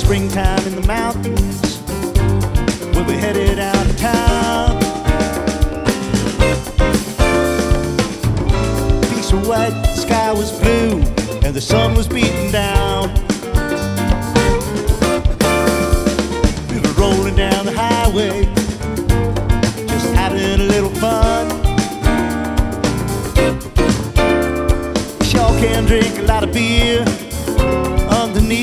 springtime in the mountains when we headed out of town. Peace was white, the sky was blue, and the sun was beating down.